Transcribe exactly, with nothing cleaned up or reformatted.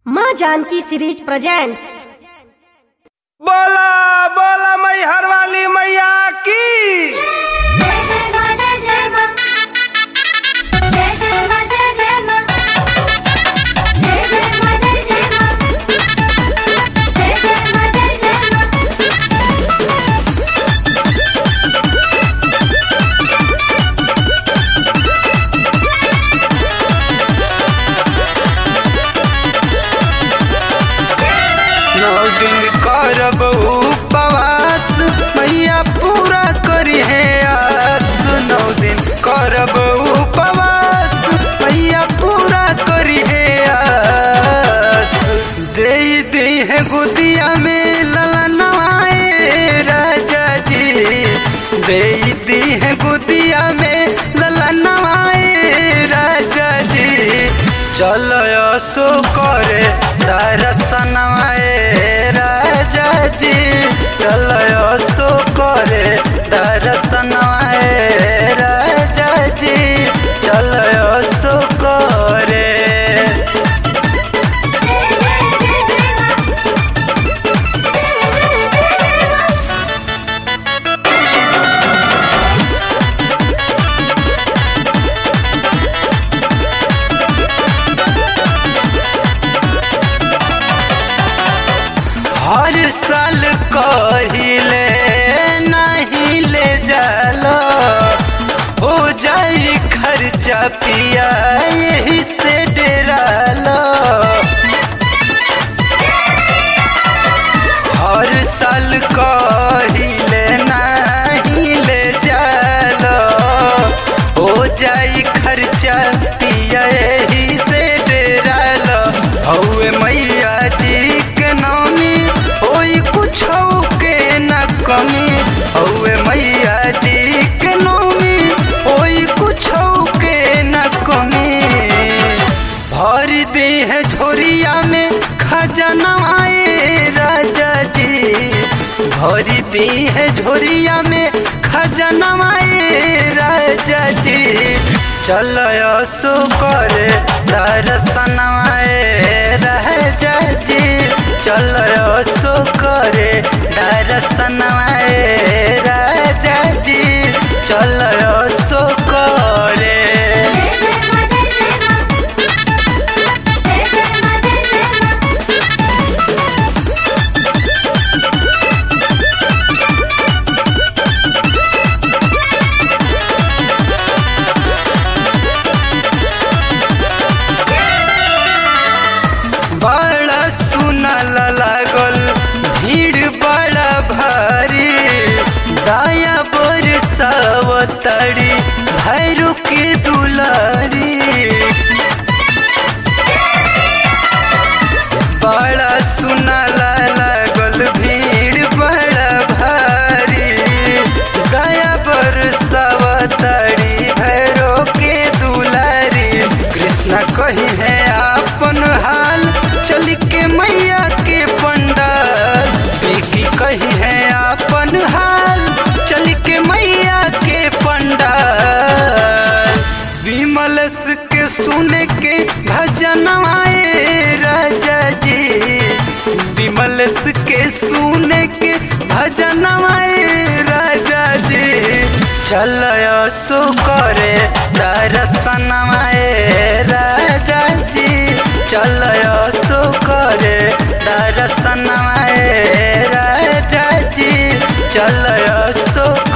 माँ Janaki series presents. बोला बोला मैहर वाली मैया की। नौ दिन करब उपवास मैया पूरा करी है आस। नौ दिन करब उपवास मैया पूरा करी है आस। दे दी है गुदिया में ललनवाए राजा जी। दे दी है गुदिया में ललनवाए राजा जी। चलो सो करे दर्शनवाए राजा जी। चलो सो करे दर्शनवाए राजा जी। चलो सो करे। हर साल कहिले नहीं ले जालो हो जाई खर्चा पिया यही से डरालो। हर साल कहिले नहीं ले जालो हो जाई खर्चा पिया यही से डरालो। हौवे मैया जी के नामी होई कुछ के न कमी। हौवे मैया जी के नामी होई कुछ के न कमी। भर दे है झोरिया में खजनवाए राजा जी। भर दे है झोरिया में खजनवाए राजा जी। चलो सो करे दर्शनवाए राजा जी। चलो सो करे दर्शनवाए राजा जी। चलो सो करे। बड़ा सुनल लागल भीड़ बड़ा भारी। दाया बरसावतड़ी भैरू के दुलारी। बड़ा सुनल लागल भीड़ बड़ा भारी। दाया बरसावतड़ी भैरू के दुलारी। कृष्णा कही है अपन हाल चल के मैया के पंडाल। बेकी कही है अपन हाल चल के मैया के पंडाल। विमलस के सुने के भजन आए राजा जी। विमलस के सुने के भजन आए राजा जी। चलो सो करे दर्शनवाए राजा जी। चलो सो करे दर्शनवाए राजा जी। चलो सो